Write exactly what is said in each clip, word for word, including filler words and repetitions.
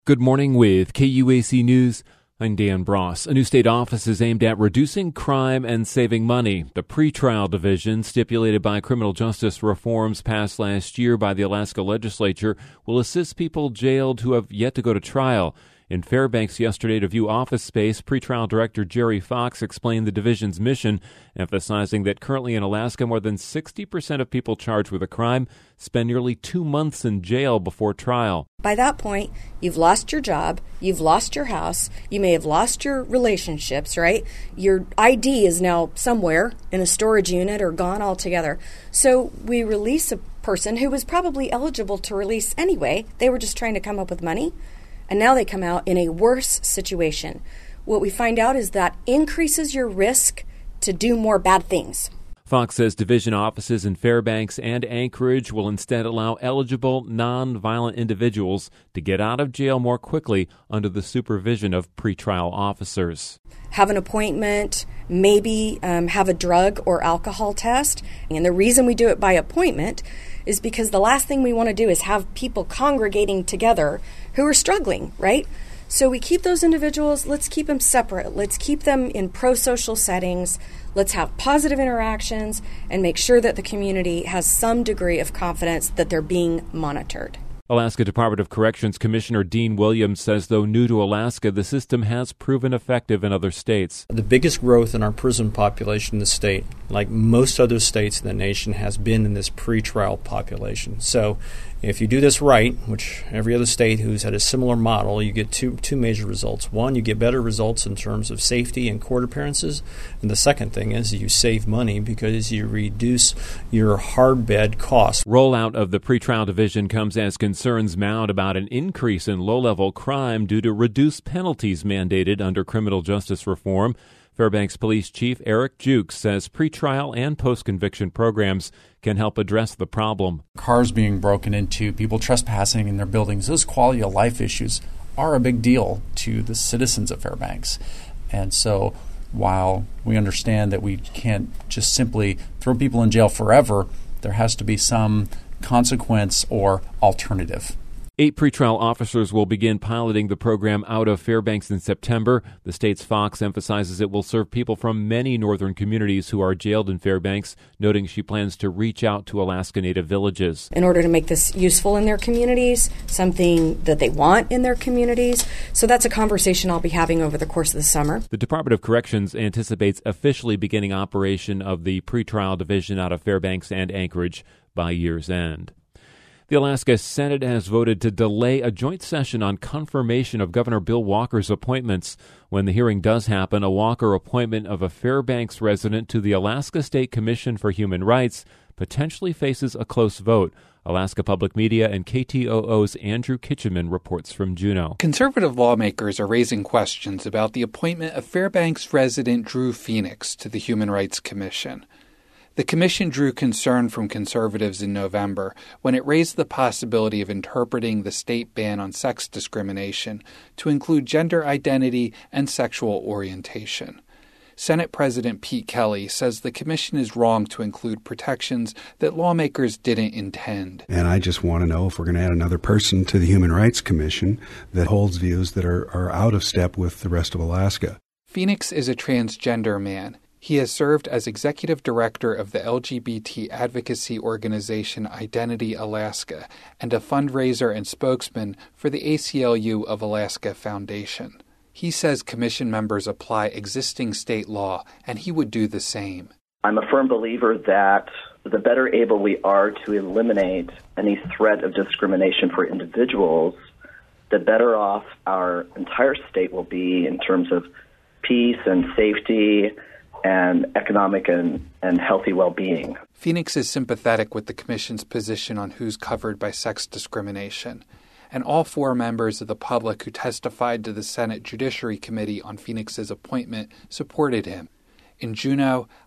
Good morning with K U A C News. I'm Dan Bross. A new state office is aimed at reducing crime and saving money. The pretrial division, stipulated by criminal justice reforms passed last year by the Alaska legislature, will assist people jailed who have yet to go to trial. In Fairbanks yesterday to view office space, pretrial director Jerry Fox explained the division's mission, emphasizing that currently in Alaska, more than sixty percent of people charged with a crime spend nearly two months in jail before trial. By that point, you've lost your job, you've lost your house, you may have lost your relationships, right? Your I D is now somewhere in a storage unit or gone altogether. So we release a person who was probably eligible to release anyway. They were just trying to come up with money. And now they come out in a worse situation. What we find out is that increases your risk to do more bad things. Fox says division offices in Fairbanks and Anchorage will instead allow eligible, non-violent individuals to get out of jail more quickly under the supervision of pretrial officers. Have an appointment, maybe um, have a drug or alcohol test. And the reason we do it by appointment is because the last thing we want to do is have people congregating together who are struggling, right? So we keep those individuals, let's keep them separate. Let's keep them in pro-social settings. Let's have positive interactions and make sure that the community has some degree of confidence that they're being monitored. Alaska Department of Corrections Commissioner Dean Williams says, though new to Alaska, the system has proven effective in other states. The biggest growth in our prison population in the state, like most other states in the nation, has been in this pretrial population. So if you do this right, which every other state who's had a similar model, you get two two major results. One, you get better results in terms of safety and court appearances. And the second thing is you save money because you reduce your hard bed costs. Rollout of the pretrial division comes as concerns mount about an increase in low-level crime due to reduced penalties mandated under criminal justice reform. Fairbanks Police Chief Eric Jukes says pretrial and post-conviction programs can help address the problem. Cars being broken into, people trespassing in their buildings, those quality of life issues are a big deal to the citizens of Fairbanks. And so while we understand that we can't just simply throw people in jail forever, there has to be some consequence or alternative. Eight pretrial officers will begin piloting the program out of Fairbanks in September. The state's Fox emphasizes it will serve people from many northern communities who are jailed in Fairbanks, noting she plans to reach out to Alaska Native villages. In order to make this useful in their communities, something that they want in their communities. So that's a conversation I'll be having over the course of the summer. The Department of Corrections anticipates officially beginning operation of the pretrial division out of Fairbanks and Anchorage by year's end. The Alaska Senate has voted to delay a joint session on confirmation of Governor Bill Walker's appointments. When the hearing does happen, a Walker appointment of a Fairbanks resident to the Alaska State Commission for Human Rights potentially faces a close vote. Alaska Public Media and K T O O's Andrew Kitcheman reports from Juneau. Conservative lawmakers are raising questions about the appointment of Fairbanks resident Drew Phoenix to the Human Rights Commission. The commission drew concern from conservatives in November when it raised the possibility of interpreting the state ban on sex discrimination to include gender identity and sexual orientation. Senate President Pete Kelly says the commission is wrong to include protections that lawmakers didn't intend. And I just want to know if we're going to add another person to the Human Rights Commission that holds views that are, are out of step with the rest of Alaska. Phoenix is a transgender man. He has served as executive director of the L G B T advocacy organization Identity Alaska and a fundraiser and spokesman for the A C L U of Alaska Foundation. He says commission members apply existing state law, and he would do the same. I'm a firm believer that the better able we are to eliminate any threat of discrimination for individuals, the better off our entire state will be in terms of peace and safety and economic and, and healthy well-being. Phoenix is sympathetic with the commission's position on who's covered by sex discrimination, and all four members of the public who testified to the Senate Judiciary Committee on Phoenix's appointment supported him. In Juneau,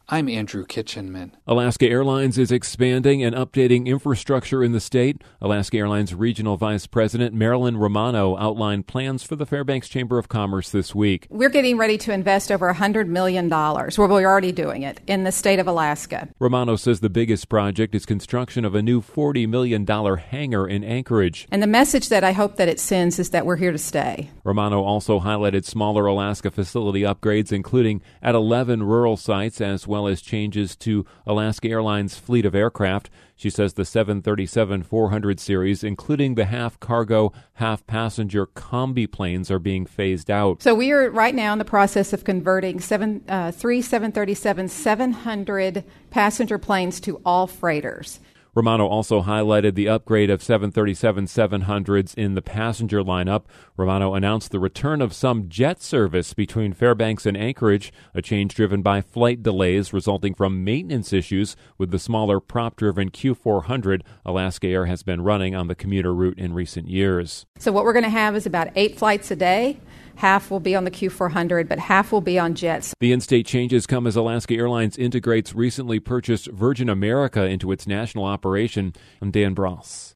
I'm Andrew Kitchenman. Alaska Airlines is expanding and updating infrastructure in the state. Alaska Airlines Regional Vice President Marilyn Romano outlined plans for the Fairbanks Chamber of Commerce this week. We're getting ready to invest over one hundred million dollars, well, we're already doing it, in the state of Alaska. Romano says the biggest project is construction of a new forty million dollars hangar in Anchorage. And the message that I hope that it sends is that we're here to stay. Romano also highlighted smaller Alaska facility upgrades, including at eleven rural sites, as well as changes to Alaska Airlines' fleet of aircraft. She says the seven thirty-seven four hundred series, including the half-cargo, half-passenger Combi planes, are being phased out. So we are right now in the process of converting seven, uh, three seven thirty-seven seven hundred passenger planes to all freighters. Romano also highlighted the upgrade of seven thirty-seven seven hundreds in the passenger lineup. Romano announced the return of some jet service between Fairbanks and Anchorage, a change driven by flight delays resulting from maintenance issues with the smaller prop-driven Q four hundred Alaska Air has been running on the commuter route in recent years. So what we're going to have is about eight flights a day. Half will be on the Q four hundred, but half will be on jets. The in-state changes come as Alaska Airlines integrates recently purchased Virgin America into its national operation. I'm Dan Bross.